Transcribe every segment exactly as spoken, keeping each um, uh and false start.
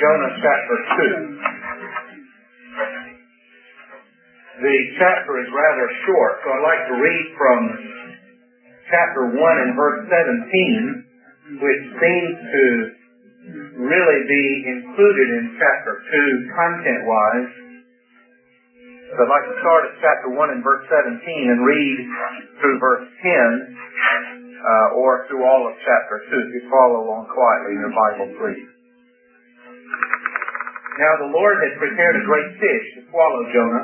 Jonah chapter two. The chapter is rather short, so I'd like to read from chapter one and verse seventeen, which seems to really be included in chapter two content-wise. So I'd like to start at chapter one and verse seventeen and read through verse ten, uh, or through all of chapter two. If you follow along quietly in your Bible, please. Now the Lord had prepared a great fish to swallow Jonah,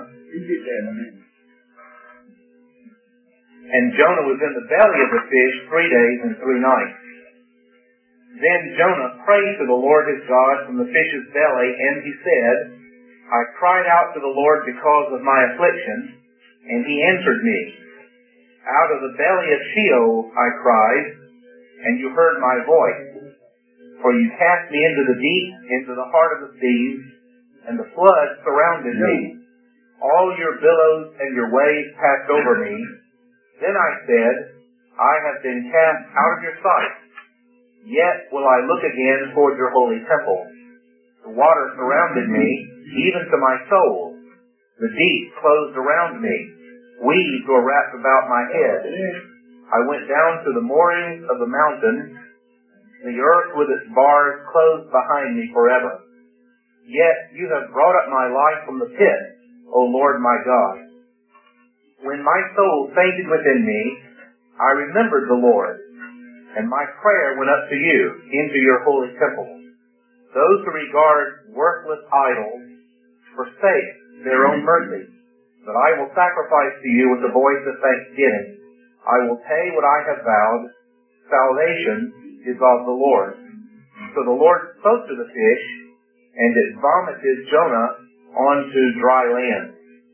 and Jonah was in the belly of the fish three days and three nights. Then Jonah prayed to the Lord his God from the fish's belly, and he said, I cried out to the Lord because of my affliction, and he answered me. Out of the belly of Sheol I cried, and you heard my voice. For you cast me into the deep, into the heart of the seas, and the flood surrounded me. All your billows and your waves passed over me. Then I said, I have been cast out of your sight. Yet will I look again toward your holy temple. The water surrounded me, even to my soul. The deep closed around me. Weeds were wrapped about my head. I went down to the moorings of the mountain. The earth with its bars closed behind me forever. Yet you have brought up my life from the pit, O Lord my God. When my soul fainted within me, I remembered the Lord, and my prayer went up to you, into your holy temple. Those who regard worthless idols forsake their own mercy, but I will sacrifice to you with the voice of thanksgiving. I will pay what I have vowed. Salvation is of the Lord. So the Lord spoke to the fish, and it vomited Jonah onto dry land.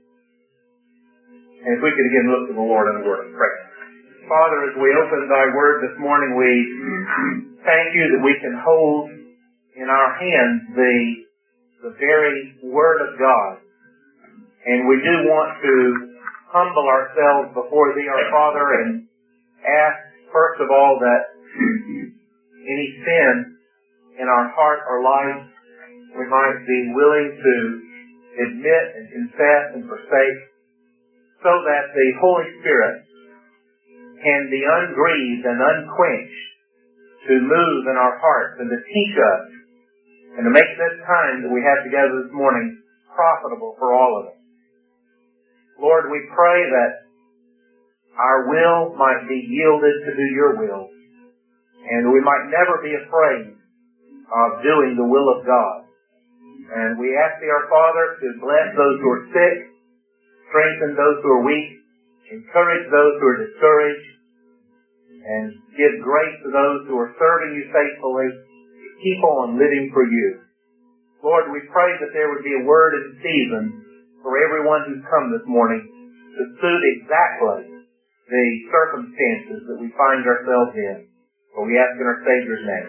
And if we could again look to the Lord in a word of prayer. Father, as we open thy word this morning, we thank you that we can hold in our hands the, the very word of God. And we do want to humble ourselves before thee, our Father, and ask, first of all, that any sin in our heart or life we might be willing to admit and confess and forsake, so that the Holy Spirit can be ungrieved and unquenched to move in our hearts and to teach us and to make this time that we have together this morning profitable for all of us. Lord, we pray that our will might be yielded to do your will, and we might never be afraid of doing the will of God. And we ask thee, our Father, to bless those who are sick, strengthen those who are weak, encourage those who are discouraged, and give grace to those who are serving you faithfully to keep on living for you. Lord, we pray that there would be a word in season for everyone who's come this morning to suit exactly the circumstances that we find ourselves in. For we ask in our Savior's name.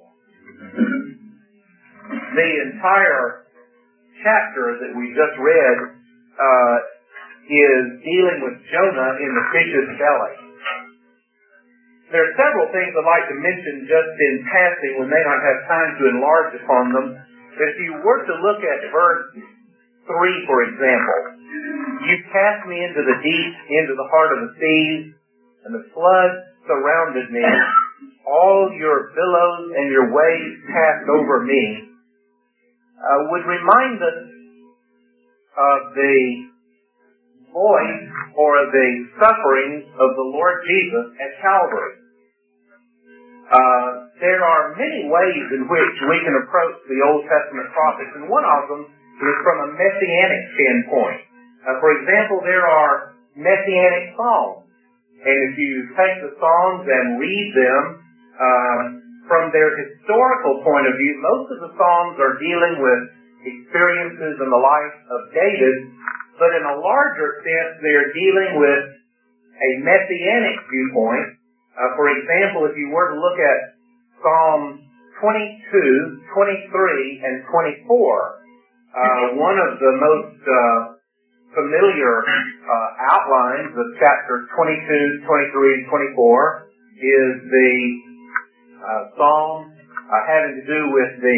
The entire chapter that we just read uh, is dealing with Jonah in the fish's belly. There are several things I'd like to mention just in passing. We may not have time to enlarge upon them. But if you were to look at verse three, for example, you cast me into the deep, into the heart of the seas, and the flood surrounded me. All your billows and your waves passed over me. Uh, would remind us of the voice or the sufferings of the Lord Jesus at Calvary. Uh, there are many ways in which we can approach the Old Testament prophets, and one of them is from a messianic standpoint. Uh, for example, there are messianic psalms, and if you take the psalms and read them, um, from their historical point of view, most of the Psalms are dealing with experiences in the life of David, but in a larger sense, they're dealing with a messianic viewpoint. Uh, for example, if you were to look at Psalm twenty-two, twenty-three, and twenty-four, uh, one of the most uh, familiar uh, outlines of chapters twenty-two, twenty-three, and twenty-four is the Uh, psalm uh, having to do with the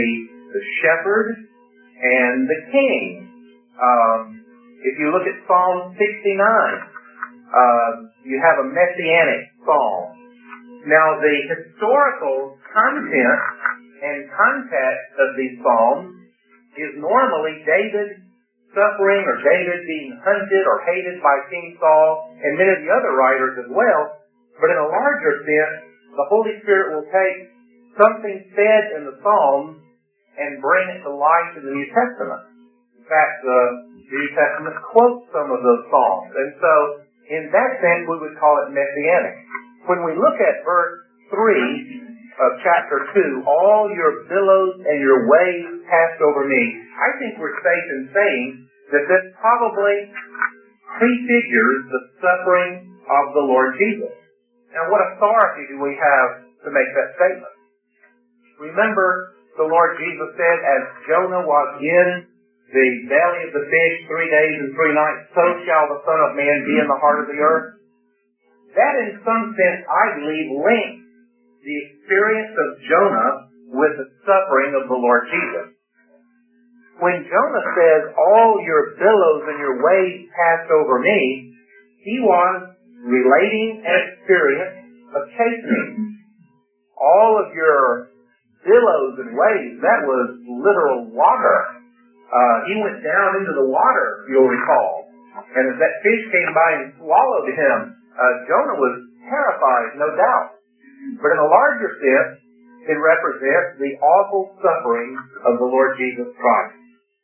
the shepherd, and the king. Um, if you look at Psalm sixty-nine, uh, you have a messianic psalm. Now, the historical content and context of these psalms is normally David suffering or David being hunted or hated by King Saul and many of the other writers as well. But in a larger sense, the Holy Spirit will take something said in the Psalms and bring it to life in the New Testament. In fact, the New Testament quotes some of those Psalms. And so, in that sense, we would call it messianic. When we look at verse three of chapter two, all your billows and your waves passed over me, I think we're safe in saying that this probably prefigures the suffering of the Lord Jesus. Now, what authority do we have to make that statement? Remember, the Lord Jesus said, as Jonah was in the belly of the fish three days and three nights, so shall the Son of Man be in the heart of the earth. That, in some sense, I believe, links the experience of Jonah with the suffering of the Lord Jesus. When Jonah says, all your billows and your waves passed over me, he was relating an experience of chastening. All of your billows and waves, that was literal water. Uh, he went down into the water, you'll recall. And as that fish came by and swallowed him, uh, Jonah was terrified, no doubt. But in a larger sense, it represents the awful suffering of the Lord Jesus Christ.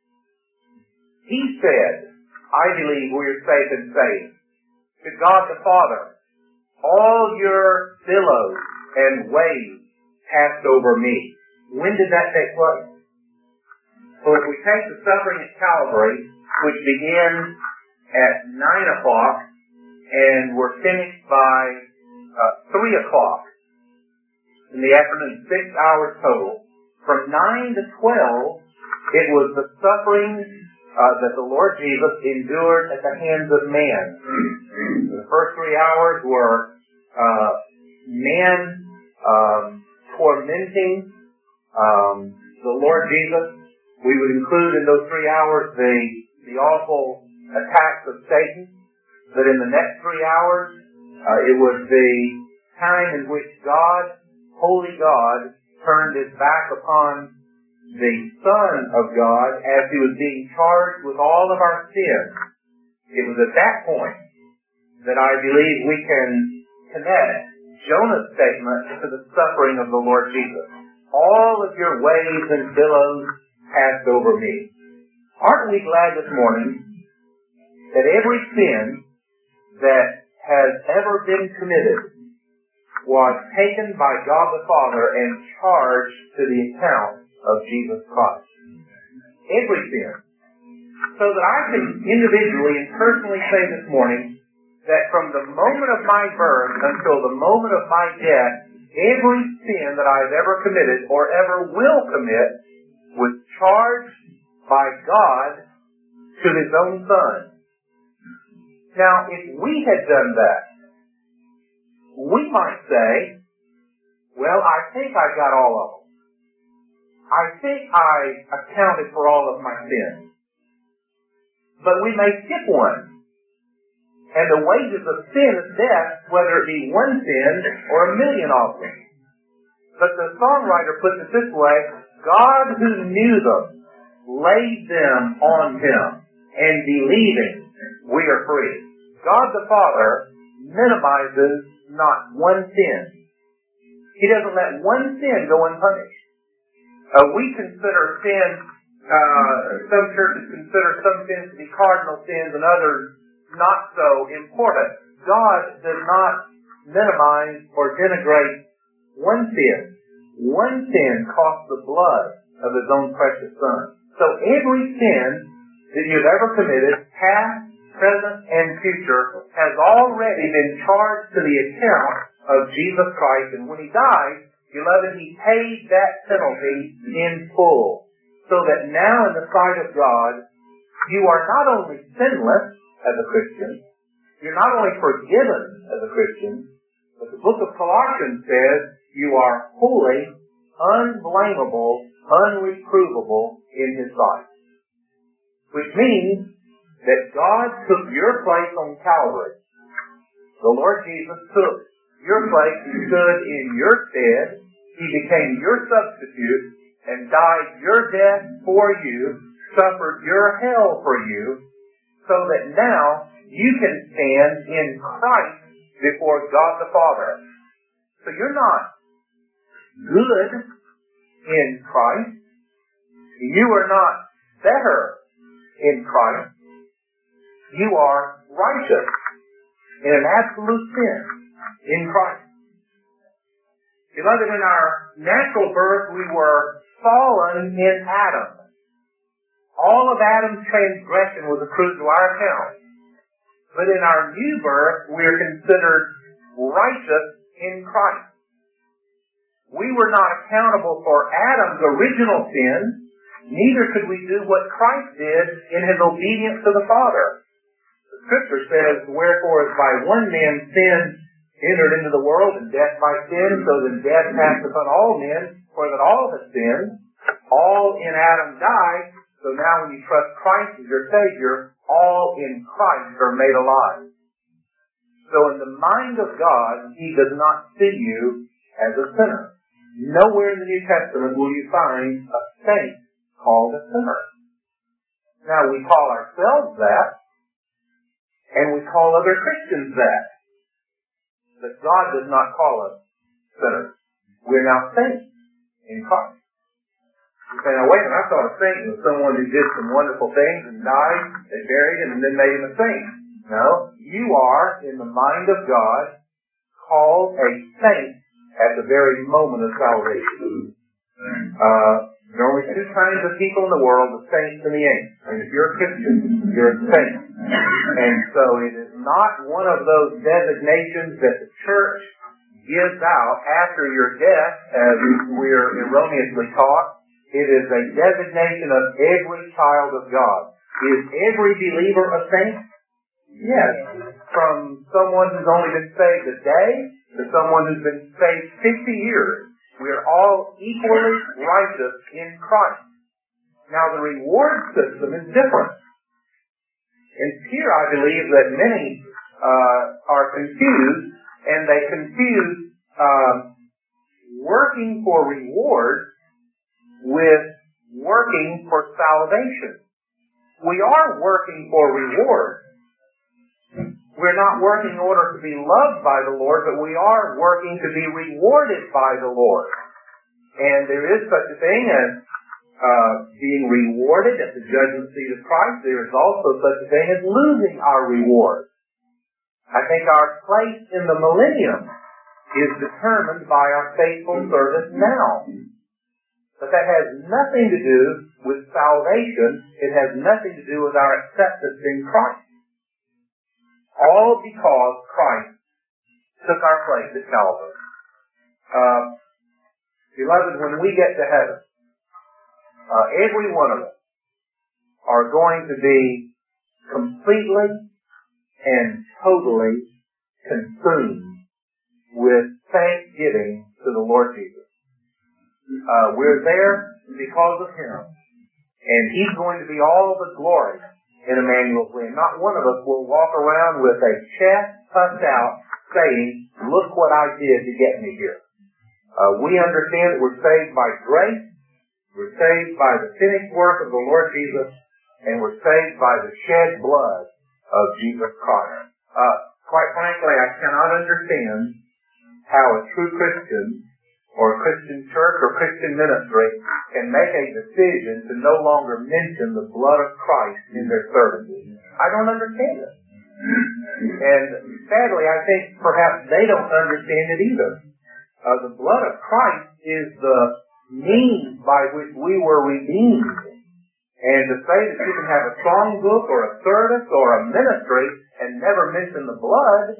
He said, I believe we are safe and saved. To God the Father, all your billows and waves passed over me. When did that take place? Well, if we take the suffering at Calvary, which began at nine o'clock and were finished by uh, three o'clock in the afternoon, six hours total, from nine to twelve, it was the suffering uh, that the Lord Jesus endured at the hands of man. The first three hours were uh, man um, tormenting um, the Lord Jesus. We would include in those three hours the the awful attacks of Satan. But in the next three hours, uh, it was the time in which God, holy God, turned his back upon the Son of God as he was being charged with all of our sins. It was at that point that I believe we can connect Jonah's statement to the suffering of the Lord Jesus. All of your waves and billows passed over me. Aren't we glad this morning that every sin that has ever been committed was taken by God the Father and charged to the account of Jesus Christ? Every sin. So that I can individually and personally say this morning that from the moment of my birth until the moment of my death, every sin that I've ever committed or ever will commit was charged by God to his own Son. Now, if we had done that, we might say, well, I think I got all of them. I think I accounted for all of my sins. But we may skip one. And the wages of sin is death, whether it be one sin or a million of them. But the songwriter puts it this way, God who knew them laid them on him, and believing we are free. God the Father minimizes not one sin. He doesn't let one sin go unpunished. Uh, we consider sin, uh, some churches consider some sins to be cardinal sins and others not so important. God does not minimize or denigrate one sin. One sin cost the blood of his own precious Son. So every sin that you've ever committed, past, present, and future, has already been charged to the account of Jesus Christ. And when he died, beloved, he paid that penalty in full. So that now in the sight of God, you are not only sinless as a Christian, you're not only forgiven as a Christian, but the book of Colossians says you are holy unblameable, unreprovable in His sight. Which means that God took your place on Calvary. The Lord Jesus took your place. He stood in your stead. He became your substitute and died your death for you, suffered your hell for you, so that now you can stand in Christ before God the Father. So you're not good in Christ. You are not better in Christ. You are righteous in an absolute sense in Christ. Beloved, in our natural birth we were fallen in Adam. All of Adam's transgression was accrued to our account. But in our new birth we are considered righteous in Christ. We were not accountable for Adam's original sin, neither could we do what Christ did in His obedience to the Father. The Scripture says, wherefore as by one man sin entered into the world, and death by sin, so then death passed upon all men, for that all have sinned. All in Adam died, so now when you trust Christ as your Savior, all in Christ are made alive. So in the mind of God, He does not see you as a sinner. Nowhere in the New Testament will you find a saint called a sinner. Now we call ourselves that, and we call other Christians that. But God does not call us sinners. We're now saints in Christ. You say, now wait a minute, I thought a saint was someone who did some wonderful things and died, they buried him, and then made him a saint. No, you are, in the mind of God, called a saint at the very moment of salvation. Uh, there are only two kinds of people in the world, the saints and the ain'ts. And if you're a Christian, you're a saint. And so it is not one of those designations that the church gives out after your death, as we're erroneously taught. It is a designation of every child of God. Is every believer a saint? Yes. From someone who's only been saved a day to someone who's been saved fifty years. We are all equally righteous in Christ. Now the reward system is different. And here I believe that many uh, are confused, and they confuse uh, working for reward with working for salvation. We are working for reward. We're not working in order to be loved by the Lord, but we are working to be rewarded by the Lord. And there is such a thing as uh, being rewarded at the judgment seat of Christ. There is also such a thing as losing our reward. I think our place in the millennium is determined by our faithful service now. But that has nothing to do with salvation. It has nothing to do with our acceptance in Christ. All because Christ took our place at Calvary. Uh, beloved, when we get to heaven, uh, every one of us are going to be completely and totally consumed with thanksgiving to the Lord Jesus. Uh, we're there because of Him. And He's going to be all the glory in Emmanuel's land. Not one of us will walk around with a chest puffed out saying, look what I did to get me here. Uh, we understand that we're saved by grace, we're saved by the finished work of the Lord Jesus, and we're saved by the shed blood of Jesus Christ. Uh, quite frankly, I cannot understand how a true Christian or a Christian church or Christian ministry can make a decision to no longer mention the blood of Christ in their services. I don't understand it. And sadly, I think perhaps they don't understand it either. Uh, the blood of Christ is the means by which we were redeemed. And to say that you can have a songbook or a service or a ministry and never mention the blood,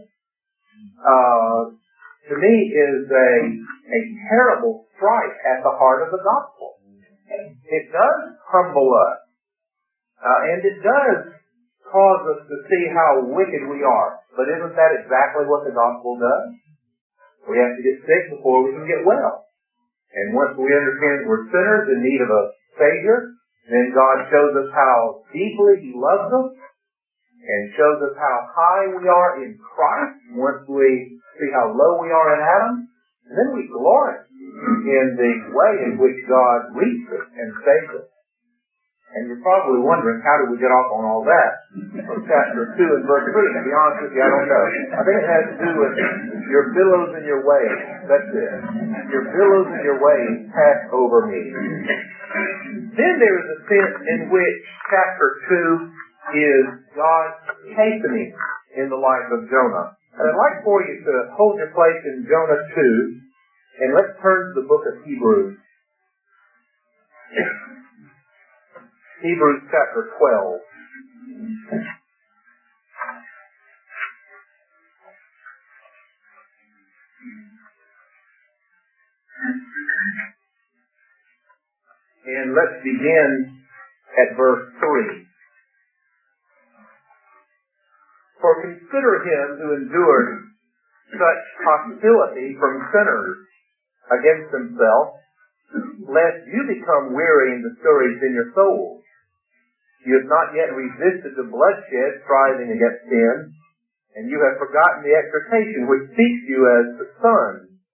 uh, to me is a, a terrible strike at the heart of the gospel. It does humble us. Uh, and it does cause us to see how wicked we are. But isn't that exactly what the gospel does? We have to get sick before we can get well. And once we understand we're sinners in need of a Savior, then God shows us how deeply He loves us and shows us how high we are in Christ once we see how low we are in Adam. And then we glory in the way in which God reached us and saved us. And you're probably wondering, how did we get off on all that? From chapter two and verse three. To be honest with you, I don't know. I think it has to do with your billows and your waves. That's it. Your billows and your waves pass over me. Then there is a sense in which chapter two is God chastening in the life of Jonah. And I'd like for you to hold your place in Jonah two, and let's turn to the book of Hebrews. Hebrews chapter twelve. And let's begin at verse three. For consider him who endured such hostility from sinners against himself, lest you become weary and discouraged in your souls. You have not yet resisted the bloodshed striving against sin, and you have forgotten the exhortation which speaks to you as the Son.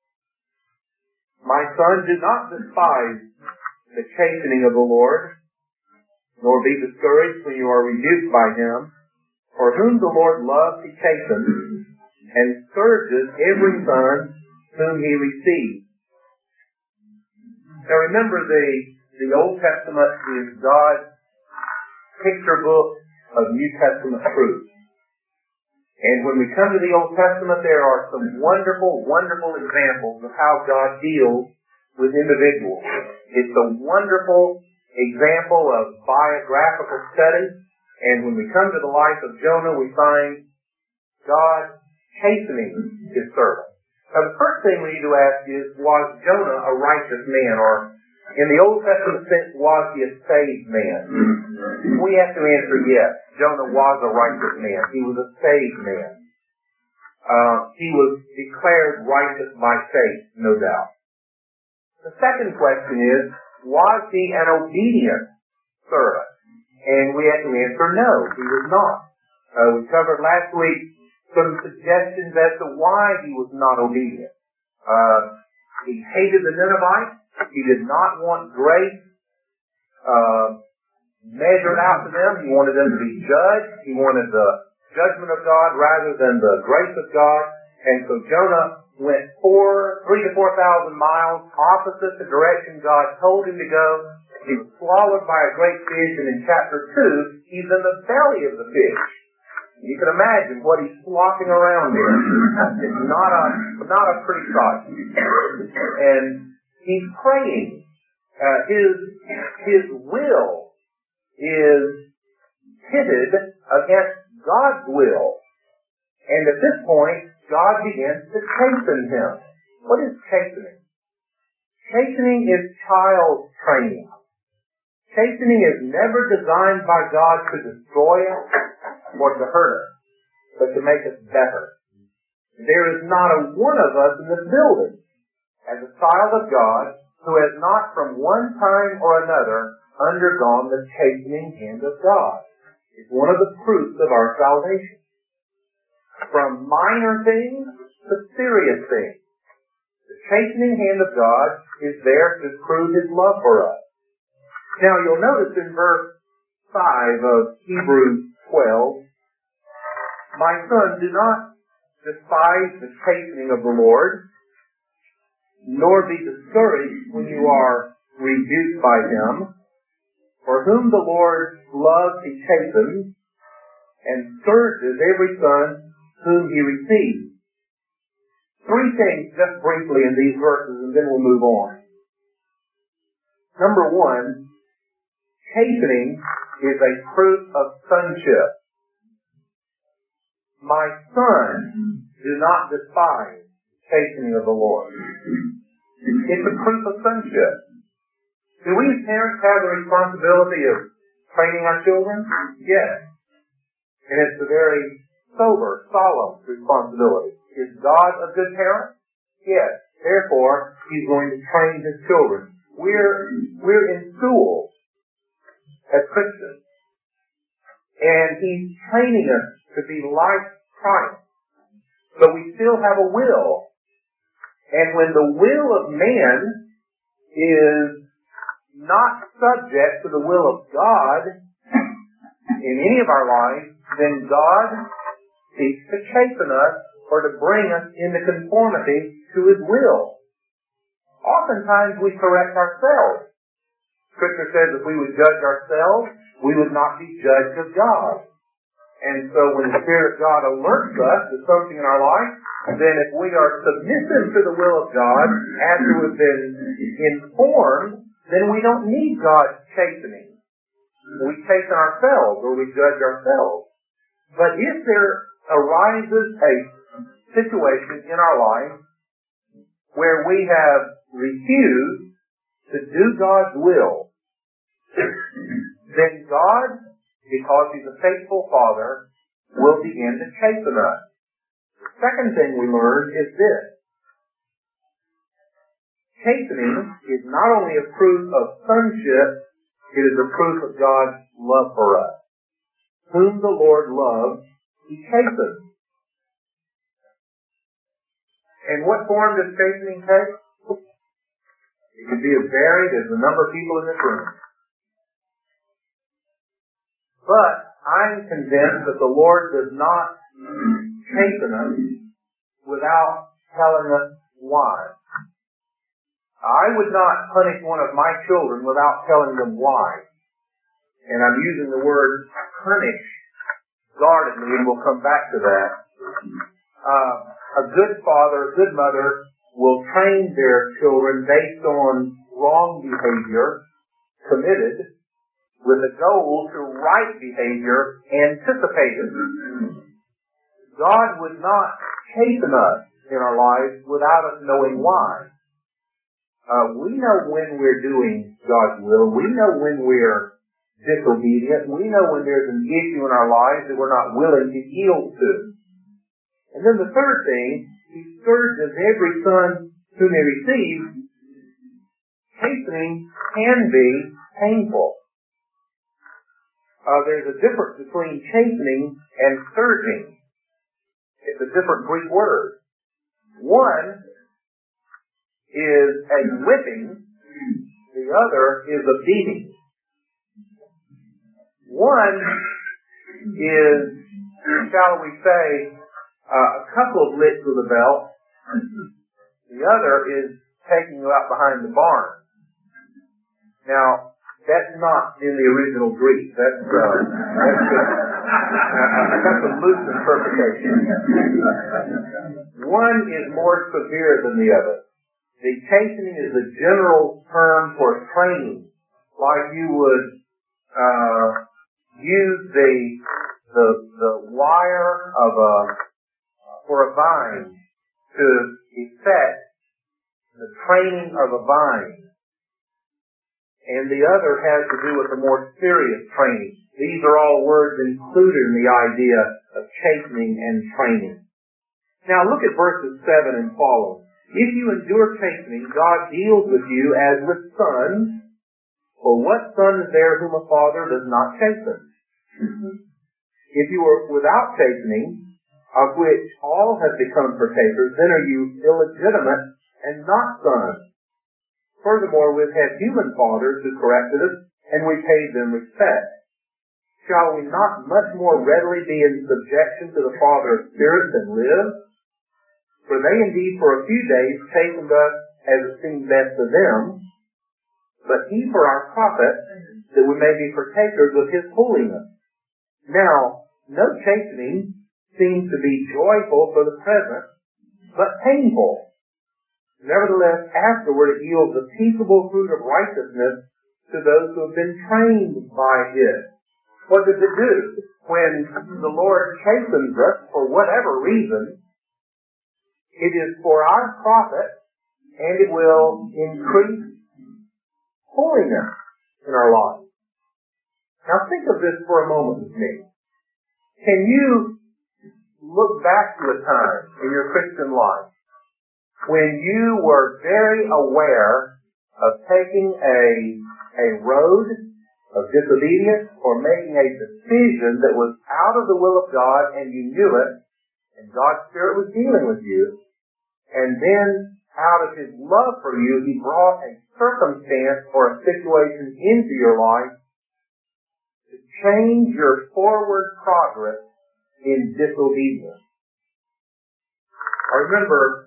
My son, do not despise the chastening of the Lord, nor be discouraged when you are rebuked by him. For whom the Lord loves, he chastens, and scourges every son whom he receives. Now remember, the, the Old Testament is God's picture book of New Testament truth. And when we come to the Old Testament, there are some wonderful, wonderful examples of how God deals with individuals. It's a wonderful example of biographical study. And when we come to the life of Jonah, we find God chastening his servant. Now the first thing we need to ask is, was Jonah a righteous man? Or in the Old Testament sense, was he a saved man? We have to answer yes. Jonah was a righteous man. He was a saved man. Uh, he was declared righteous by faith, no doubt. The second question is, was he an obedient servant? And we have to answer no, he was not. Uh, we covered last week some suggestions as to why he was not obedient. Uh, he hated the Ninevites. He did not want grace uh, measured out to them. He wanted them to be judged. He wanted the judgment of God rather than the grace of God. And so Jonah went four, three to four thousand miles opposite the direction God told him to go. He was swallowed by a great fish, and in chapter two, he's in the belly of the fish. You can imagine what he's flopping around in. It's not a, not a pretty sight. And he's praying. Uh, his, his will is pitted against God's will. And at this point, God begins to chasten him. What is chastening? Chastening is child training. Chastening is never designed by God to destroy us or to hurt us, but to make us better. There is not a one of us in this building as a child of God who has not from one time or another undergone the chastening hand of God. It's one of the fruits of our salvation. From minor things to serious things, the chastening hand of God is there to prove His love for us. Now you'll notice in verse five of Hebrews twelve, my son, do not despise the chastening of the Lord, nor be discouraged when you are rebuked by him. For whom the Lord loves, he chastens, and scourges every son whom he receives. Three things just briefly in these verses, and then we'll move on. Number one, chastening is a proof of sonship. My son, do not despise the chastening of the Lord. It's a proof of sonship. Do we as parents have the responsibility of training our children? Yes. And it's a very sober, solemn responsibility. Is God a good parent? Yes. Therefore, He's going to train His children. We're, we're in school as Christians. And He's training us to be like Christ. But we still have a will. And when the will of man is not subject to the will of God in any of our lives, then God seeks to chasten us or to bring us into conformity to His will. Oftentimes we correct ourselves. Scripture says if we would judge ourselves, we would not be judged of God. And so when the Spirit of God alerts us to something in our life, then if we are submissive to the will of God after we've been informed, then we don't need God's chastening. We chasten ourselves or we judge ourselves. But if there arises a situation in our life where we have refused to do God's will, then God, because He's a faithful Father, will begin to chasten us. The second thing we learn is this. Chastening is not only a proof of sonship, it is a proof of God's love for us. Whom the Lord loves, He chastens. And what form does chastening take? It can be as varied as the number of people in this room. But I'm convinced that the Lord does not chasten us without telling us why. I would not punish one of my children without telling them why. And I'm using the word punish guardedly, and we'll come back to that. Uh, a good father, a good mother will train their children based on wrong behavior committed with a goal to right behavior anticipated. God would not chasten us in our lives without us knowing why. Uh, we know when we're doing God's will. We know when we're disobedient. We know when there's an issue in our lives that we're not willing to yield to. And then the third thing, He scourges every son whom He receives. Chastening can be painful. Uh, there's a difference between chastening and scourging. It's a different Greek word. One is a whipping, the other is a beating. One is, shall we say, uh, a couple of licks with a belt. The other is taking you out behind the barn. Now, that's not in the original Greek. That's, uh, that's, just, uh, that's a loose interpretation. One is more severe than the other. The chastening is the general term for training, like you would uh, use the the the wire of a for a vine to effect the training of a vine, and the other has to do with a more serious training. These are all words included in the idea of chastening and training. Now look at verses seven and following. If you endure chastening, God deals with you as with sons. For what son is there whom a father does not chasten? Mm-hmm. If you are without chastening, of which all have become partakers, then are you illegitimate and not sons. Furthermore, we've had human fathers who corrected us, and we paid them respect. Shall we not much more readily be in subjection to the Father of spirits and live? For they indeed for a few days chastened us as it seemed best to them, but He for our profit, that we may be partakers of His holiness. Now, no chastening seems to be joyful for the present, but painful. Nevertheless, afterward it yields a peaceable fruit of righteousness to those who have been trained by it. What does it do? When the Lord chastens us for whatever reason, it is for our profit, and it will increase holiness in our lives. Now think of this for a moment with me. Can you look back to a time in your Christian life when you were very aware of taking a, a road of disobedience or making a decision that was out of the will of God and you knew it, and God's Spirit was dealing with you, and then out of His love for you, He brought a circumstance or a situation into your life to change your forward progress in disobedience. I remember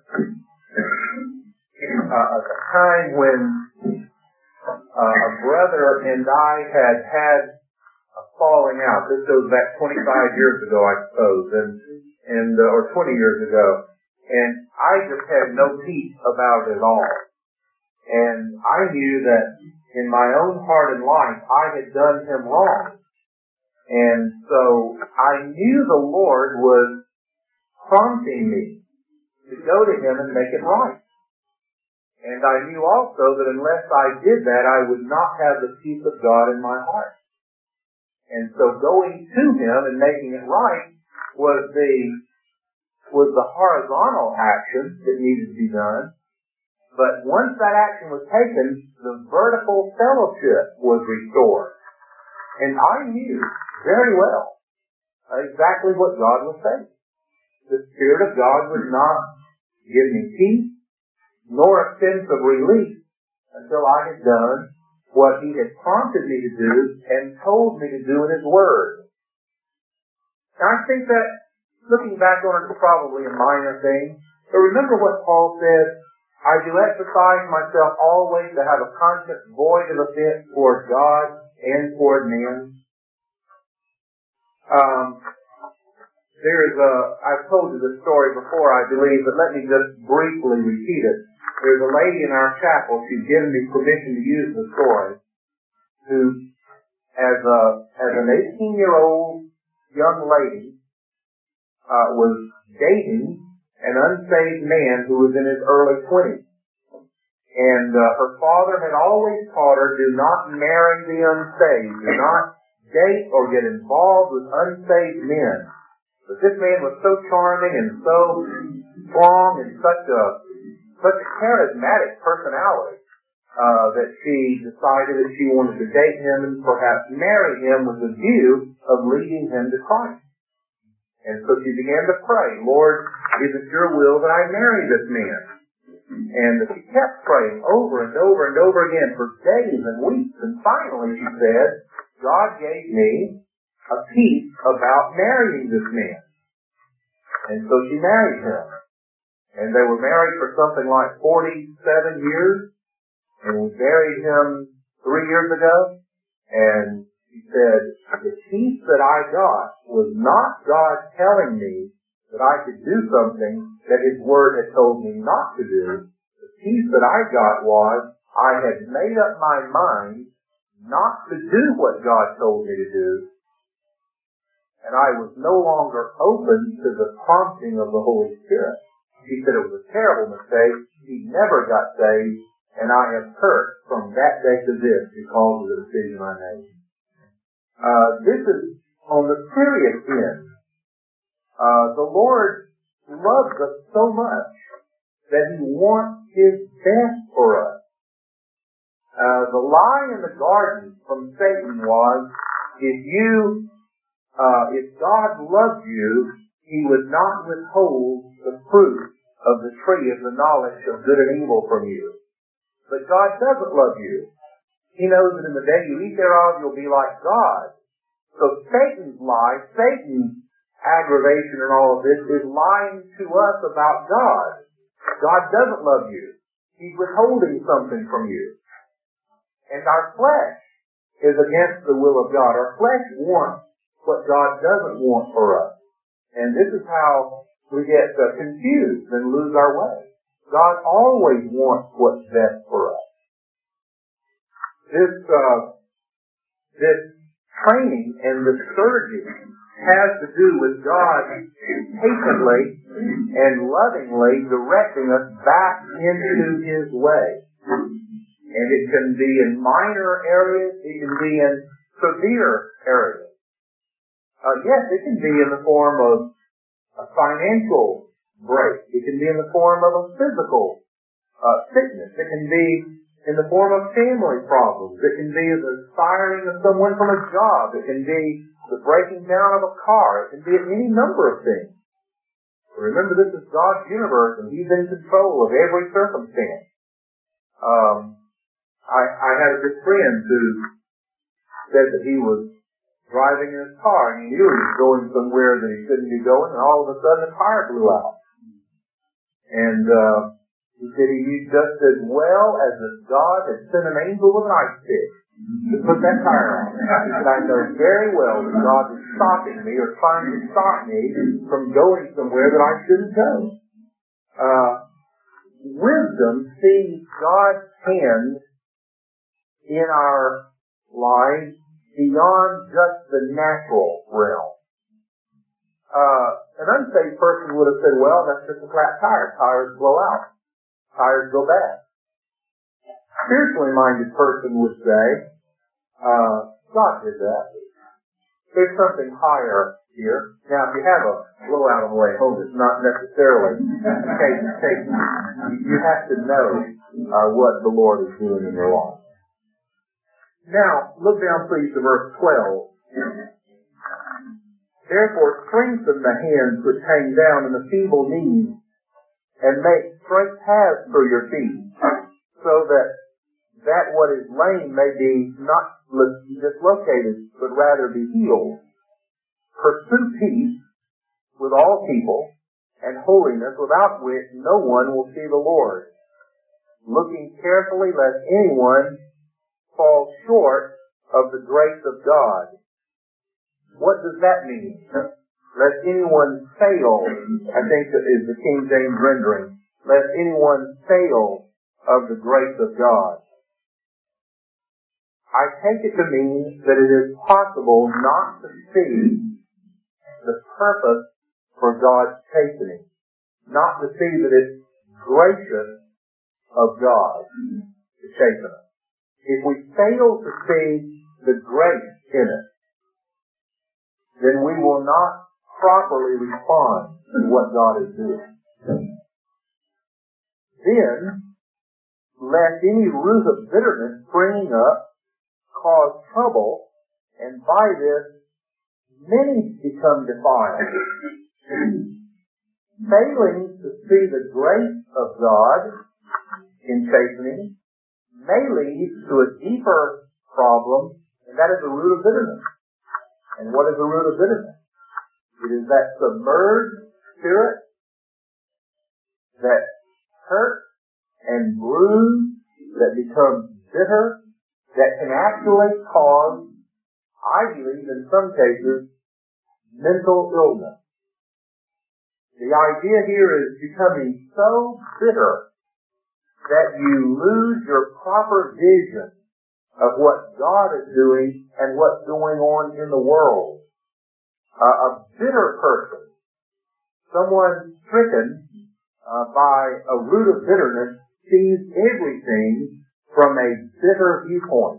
uh, a time when uh, a brother and I had had a falling out. This goes back twenty-five years ago, I suppose, and and uh, or twenty years ago. And I just had no peace about it at all. And I knew that in my own heart and life, I had done him wrong. And so I knew the Lord was prompting me to go to Him and make it right. And I knew also that unless I did that, I would not have the peace of God in my heart. And so going to Him and making it right was the was the horizontal action that needed to be done. But once that action was taken, the vertical fellowship was restored. And I knew very well exactly what God was saying. The Spirit of God would not give me peace nor a sense of relief until I had done what He had prompted me to do and told me to do in His Word. And I think that looking back on it is probably a minor thing. But remember what Paul said, I do exercise myself always to have a conscience void of offense toward God and toward men. Um, there is a, I've told you this story before, I believe, but let me just briefly repeat it. There's a lady in our chapel, she's given me permission to use the story, who, as a, as an eighteen-year-old young lady, Uh, was dating an unsaved man who was in his early twenties. And uh, her father had always taught her, do not marry the unsaved. Do not date or get involved with unsaved men. But this man was so charming and so strong and such a such a charismatic personality uh, that she decided that she wanted to date him and perhaps marry him with the view of leading him to Christ. And so she began to pray, Lord, is it your will that I marry this man? And she kept praying over and over and over again for days and weeks. And finally she said, God gave me a peace about marrying this man. And so she married him. And they were married for something like forty-seven years. And we buried him three years ago. And he said, the peace that I got was not God telling me that I could do something that His Word had told me not to do. The peace that I got was I had made up my mind not to do what God told me to do, and I was no longer open to the prompting of the Holy Spirit. He said it was a terrible mistake. He never got saved, and I have hurt from that day to this because of the decision I made. Uh, this is on the serious end. Uh, the Lord loves us so much that He wants His best for us. Uh, the lie in the garden from Satan was, if you, uh, if God loved you, He would not withhold the fruit of the tree of the knowledge of good and evil from you. But God doesn't love you. He knows that in the day you eat thereof, you'll be like God. So Satan's lie, Satan's aggravation and all of this is lying to us about God. God doesn't love you. He's withholding something from you. And our flesh is against the will of God. Our flesh wants what God doesn't want for us. And this is how we get uh, confused and lose our way. God always wants what's best for us. This, uh, this training and this surging has to do with God patiently and lovingly directing us back into His way. And it can be in minor areas, it can be in severe areas. Uh, yes, it can be in the form of a financial break. It can be in the form of a physical uh, sickness. It can be in the form of family problems. It can be the firing of someone from a job. It can be the breaking down of a car. It can be any number of things. Remember, this is God's universe, and He's in control of every circumstance. Um, I, I had a good friend who said that he was driving in his car, and he knew he was going somewhere that he shouldn't be going, and all of a sudden the tire blew out. And uh, he said he knew just as well as if God had sent an angel with an ice pick to put that tire on. He said, I know very well that God is stopping me or trying to stop me from going somewhere that I shouldn't go. Uh, wisdom sees God's hand in our lives beyond just the natural realm. Uh, an unsaved person would have said, well, that's just a flat tire. Tires blow out. Tires go bad. Spiritually minded person would say, uh, God did that. There's something higher here. Now, if you have a blowout on the way home, it's not necessarily the case of taking. You have to know uh, what the Lord is doing in your life. Now, look down please to verse twelve. Therefore, strengthen the hands which hang down and the feeble knees, and make straight paths for your feet, so that that what is lame may be not dislocated, but rather be healed. Pursue peace with all people, and holiness, without which no one will see the Lord. Looking carefully lest anyone fall short of the grace of God. What does that mean? Lest anyone fail, I think is the King James rendering. Lest anyone fail of the grace of God. I take it to mean that it is possible not to see the purpose for God's chastening. Not to see that it's gracious of God to chasten us. If we fail to see the grace in it, then we will not properly respond to what God is doing. Then, lest any root of bitterness springing up cause trouble, and by this many become defiled. Failing to see the grace of God in chastening may lead to a deeper problem, and that is the root of bitterness. And what is the root of bitterness? It is that submerged spirit that hurts and bruised, that becomes bitter, that can actually cause, I believe in some cases, mental illness. The idea here is becoming so bitter that you lose your proper vision of what God is doing and what's going on in the world. Uh, a bitter person, someone stricken uh, by a root of bitterness, sees everything from a bitter viewpoint.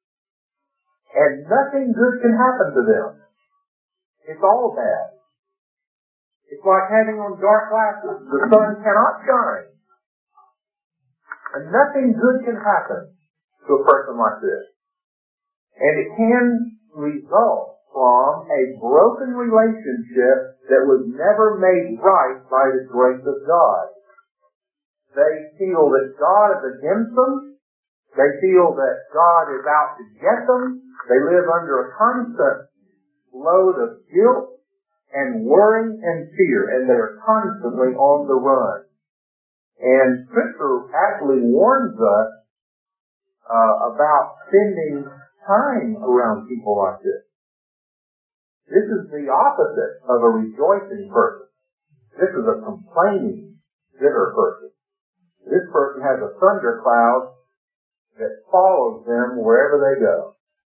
And nothing good can happen to them. It's all bad. It's like having on dark glasses. The sun cannot shine. And nothing good can happen to a person like this. And it can result from a broken relationship that was never made right by the grace of God. They feel that God is against them. They feel that God is out to get them. They live under a constant load of guilt and worry and fear, and they are constantly on the run. And Scripture actually warns us uh, about spending time around people like this. This is the opposite of a rejoicing person. This is a complaining, bitter person. This person has a thundercloud that follows them wherever they go.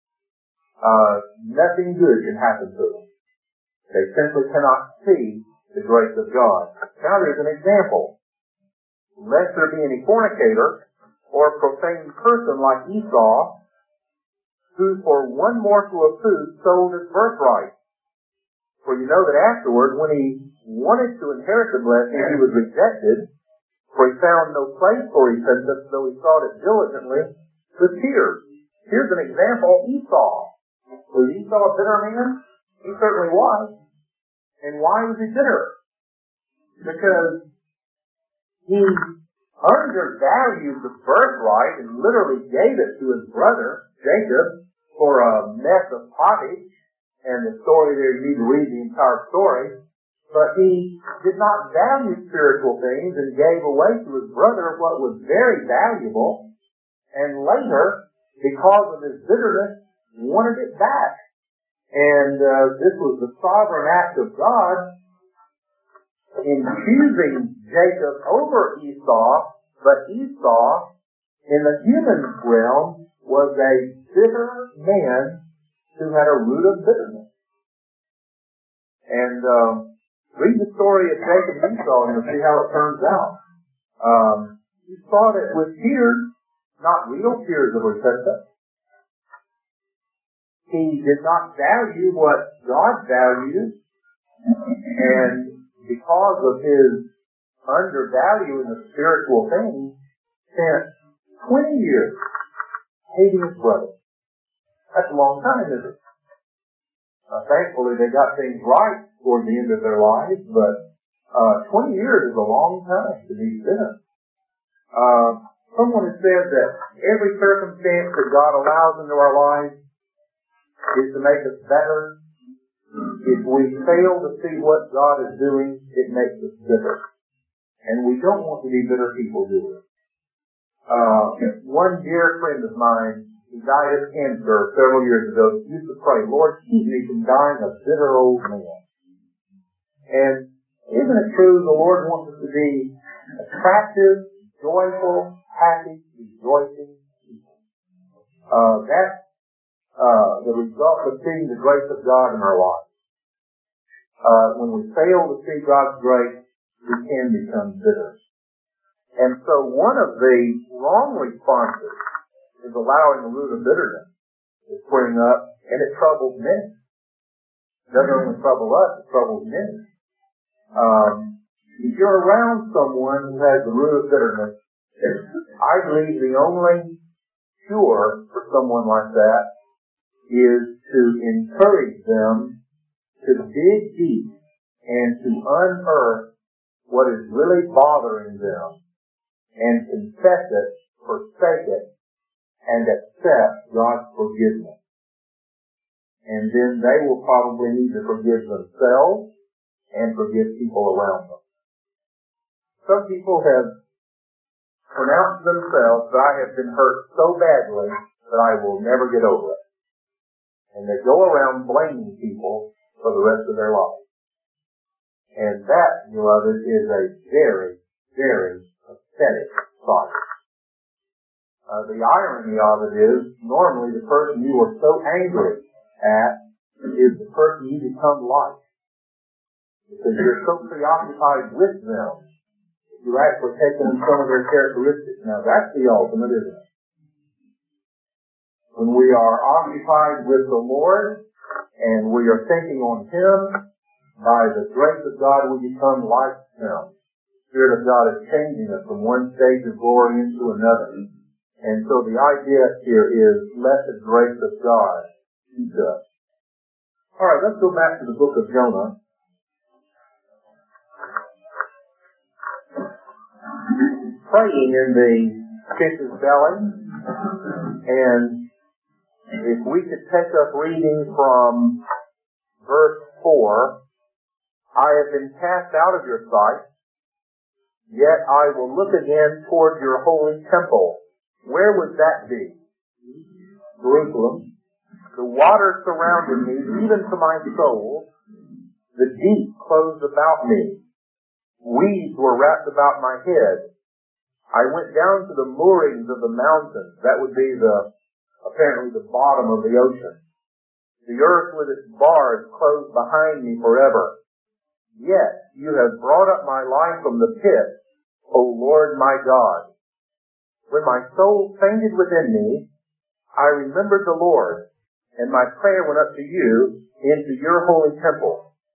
Uh, nothing good can happen to them. They simply cannot see the grace of God. Now there's an example. Lest there be any fornicator or profane person like Esau, who for one morsel of food sold his birthright. For you know that afterward, when he wanted to inherit the blessing, he was rejected, for he found no place for repentance, though he sought it diligently with tears. Here's an example, Esau. Was Esau a bitter man? He certainly was. And why was he bitter? Because he undervalued the birthright and literally gave it to his brother, Jacob, for a mess of pottage. And the story there, you need to read the entire story. But he did not value spiritual things and gave away to his brother what was very valuable. And later, because of his bitterness, wanted it back. And uh, this was the sovereign act of God in choosing Jacob over Esau. But Esau, in the human realm, was a bitter man who had a root of bitterness. And um, read the story of Jacob and Esau and you'll see how it turns out. Um, he sought it with tears, not real tears of repentance. He did not value what God values, and because of his undervaluing the spiritual things, spent twenty years hating his brother. That's a long time, isn't it? Uh, thankfully, they got things right toward the end of their lives, but uh, twenty years is a long time to be bitter. Uh, someone has said that every circumstance that God allows into our lives is to make us better. If we fail to see what God is doing, it makes us bitter. And we don't want to be bitter people, do we? Uh, one dear friend of mine, he died of cancer several years ago, used to pray, Lord, keep me from dying a bitter old man. And isn't it true the Lord wants us to be attractive, joyful, happy, rejoicing people? Uh, that's Uh, the result of seeing the grace of God in our lives. Uh, when we fail to see God's grace, we can become bitter. And so one of the wrong responses is allowing the root of bitterness to spring up, and it troubles many. It doesn't only trouble us, it troubles many. Um, if you're around someone who has the root of bitterness, I believe the only cure for someone like that is to encourage them to dig deep and to unearth what is really bothering them and confess it, forsake it, and accept God's forgiveness. And then they will probably need to forgive themselves and forgive people around them. Some people have pronounced themselves that I have been hurt so badly that I will never get over it. And they go around blaming people for the rest of their life. And that, beloved, is a very, very pathetic thought. Uh, the irony of it is, normally the person you are so angry at is the person you become like. Because you're so preoccupied with them, you're actually taking some of their characteristics. Now that's the ultimate, isn't it? When we are occupied with the Lord and we are thinking on Him, by the grace of God we become like Him. The Spirit of God is changing us from one stage of glory into another. And so the idea here is let the grace of God teach us. Alright, let's go back to the book of Jonah. Praying in the fish's belly, and if we could take up reading from verse four, I have been cast out of your sight, yet I will look again toward your holy temple. Where would that be? Jerusalem. The water surrounded me, even to my soul. The deep closed about me. Weeds were wrapped about my head. I went down to the moorings of the mountains. That would be the apparently the bottom of the ocean. The earth with its bars closed behind me forever. Yet you have brought up my life from the pit, O Lord my God. When my soul fainted within me, I remembered the Lord, and my prayer went up to you into your holy temple.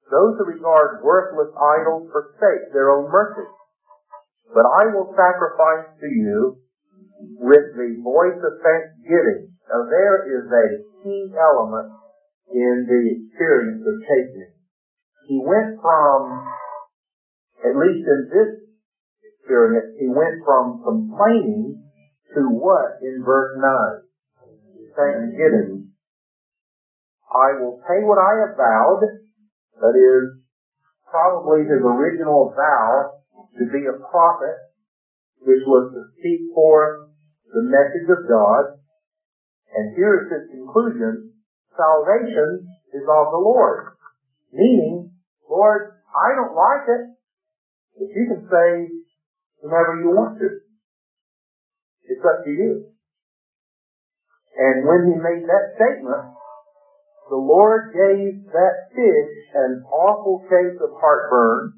those who regard worthless idols forsake their own mercy. But I will sacrifice to you with the voice of thanksgiving. Now there is a key element in the experience of tasting. He went from, at least in this experience, he went from complaining to what in verse nine? Thanksgiving. I will pay what I have vowed. That is probably his original vow to be a prophet, which was to speak forth the message of God. And here is his conclusion: salvation is of the Lord. Meaning, Lord, I don't like it, but you can say whomever you want to. It's up to you. And when he made that statement, the Lord gave that fish an awful case of heartburn.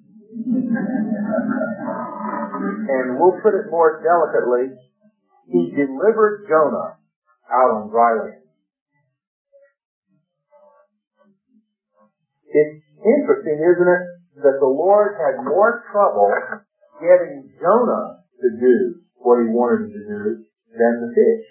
And we'll put it more delicately, he delivered Jonah out on dry land. It's interesting, isn't it, that the Lord had more trouble getting Jonah to do what he wanted him to do than the fish.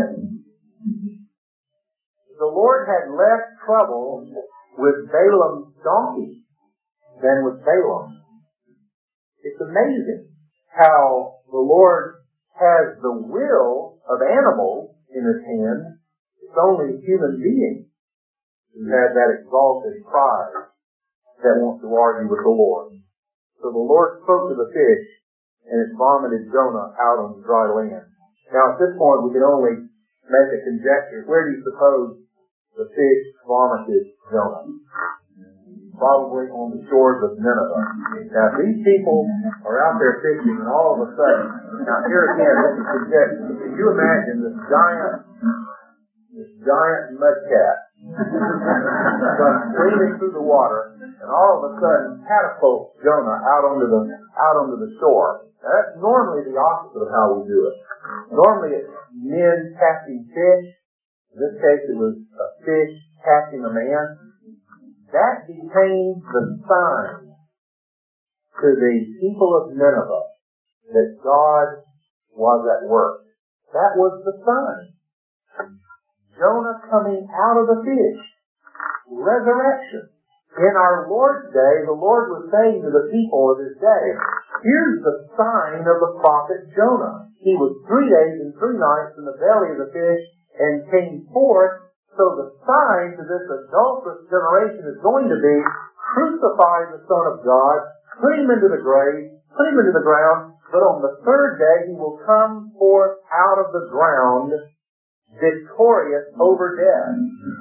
The Lord had less trouble with Balaam's donkey than with Balaam. It's amazing how the Lord has the will of animals in his hand. It's only human beings who have that exalted pride that wants to argue with the Lord. So the Lord spoke to the fish, and it vomited Jonah out on the dry land. Now at this point we can only make a conjecture. Where do you suppose the fish vomited Jonah? Probably on the shores of Nineveh. Now these people are out there fishing, and all of a sudden, now here again, this is conjecture. Can you imagine this giant, this giant mudcat comes screaming through the water, and all of a sudden catapults Jonah out onto the out onto the shore. Now that's normally the opposite of how we do it. Normally it's men catching fish. In this case it was a fish catching a man. That became the sign to the people of Nineveh that God was at work. That was the sign. Jonah coming out of the fish. Resurrection. In our Lord's day, the Lord was saying to the people of his day, here's the sign of the prophet Jonah. He was three days and three nights in the belly of the fish and came forth. So the sign to this adulterous generation is going to be, crucify the Son of God, put him into the grave, put him into the ground, but on the third day he will come forth out of the ground victorious over death.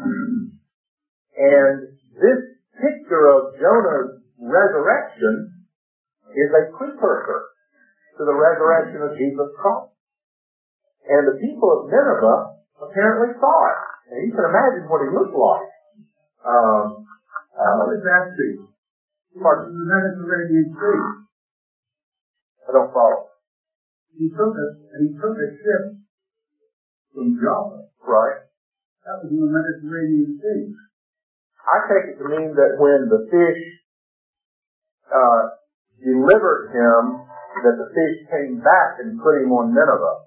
And this picture of Jonah's resurrection is a precursor to the resurrection of Jesus Christ. And the people of Nineveh apparently saw it. And you can imagine what he looked like. Um, uh, what does that see? Pardon? The Mediterranean Sea. I don't follow. He took a, he took a ship from Java. Right. That was in the Mediterranean Sea. I take it to mean that when the fish uh, delivered him, that the fish came back and put him on Nineveh.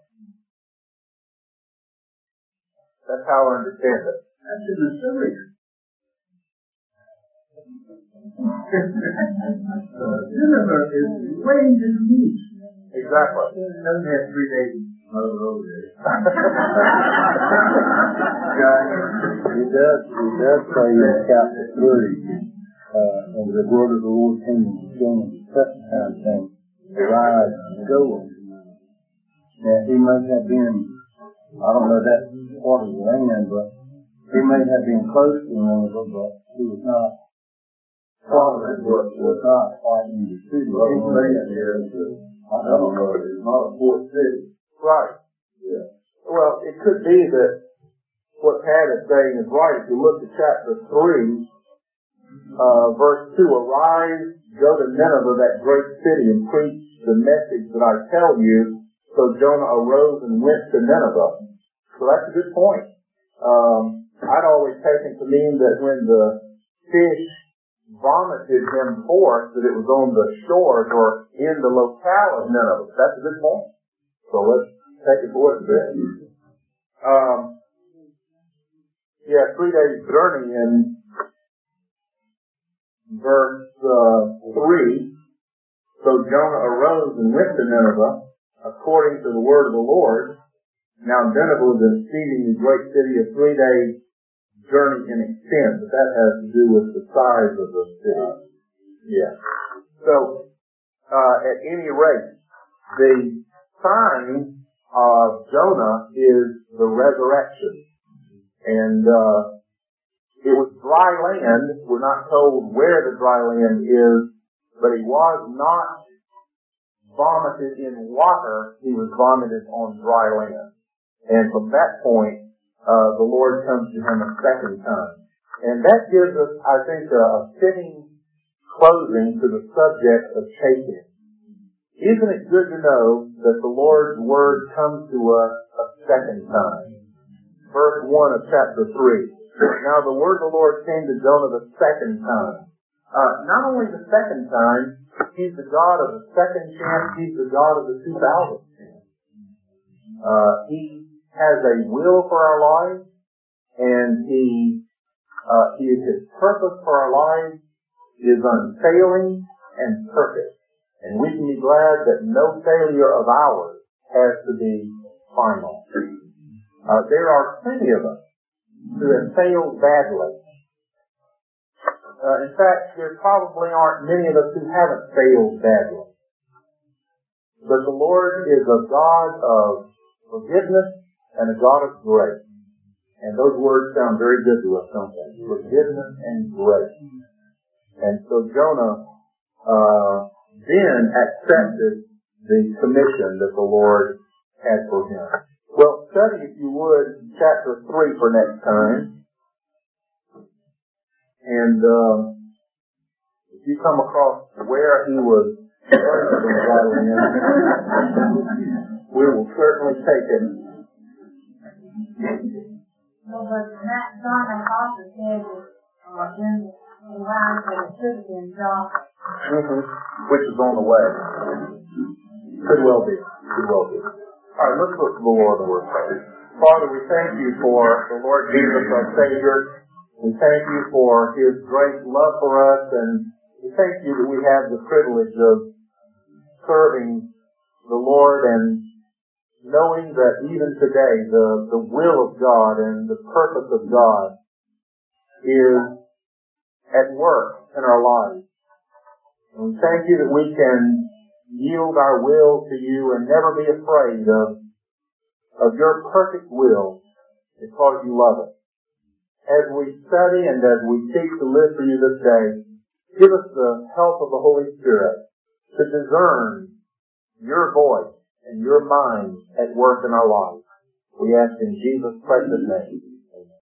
That's how I understand it. That's in the Syria. Nineveh is way to the east. Exactly. It doesn't have three days over there. He does, he does say in chapter three, uh, and the word of the Lord came to Jonah the second time, saying, arise and go. Now, he may have been, I don't know that part of the land, but he may have been close to Nineveh, but he was not, probably was, was not quite in the city. Well, he's saying here, I don't know, it's not a port city. Right. Yeah. Well, it could be that what Pat is saying is right. If you look at chapter three, uh, verse two, arise, go to Nineveh, that great city, and preach the message that I tell you. So Jonah arose and went to Nineveh. So that's a good point. Um, I'd always taken to mean that when the fish vomited him forth, that it was on the shores or in the locale of Nineveh. That's a good point. So let's take it for what it is. Um, yeah, three days journey in verse uh, three. So Jonah arose and went to Nineveh, according to the word of the Lord. Now Nineveh was an exceedingly great city, a three-day journey in extent, but that has to do with the size of the city. Yeah. So, uh, at any rate, the sign of Jonah is the resurrection. And, uh, it was dry land. We're not told where the dry land is, but he was not vomited in water. He was vomited on dry land. And from that point, Uh, the Lord comes to him a second time. And that gives us, I think, a, a fitting closing to the subject of chastening. Isn't it good to know that the Lord's Word comes to us a second time? Verse one of chapter three. Now the word of the Lord came to Jonah the second time. Uh, not only the second time, He's the God of the second chance, He's the God of the two thousandth chance. Uh, he has a will for our lives, and he, uh, he, his purpose for our lives is unfailing and perfect. And we can be glad that no failure of ours has to be final. Uh, there are plenty of us who have failed badly. Uh, in fact, there probably aren't many of us who haven't failed badly. But the Lord is a God of forgiveness and a God of grace. And those words sound very good to us, don't they? Forgiveness and grace. And so Jonah uh, then accepted the commission that the Lord had for him. Well, study, if you would, chapter three for next time. And um, if you come across where he was we will certainly take it. No, but that John also said that uh, in the line that it should have been John. Mm-hmm. Which is on the way. Could well be. Could well be. All right, let's look to the Lord and we're praying. Father, we thank you for the Lord Jesus, our Savior. We thank you for His great love for us, and we thank you that we have the privilege of serving the Lord and knowing that even today the, the will of God and the purpose of God is at work in our lives. And we thank you that we can yield our will to you and never be afraid of, of your perfect will because you love us. As we study and as we seek to live for you this day, give us the help of the Holy Spirit to discern your voice and your mind at work in our lives. We ask in Jesus' precious name.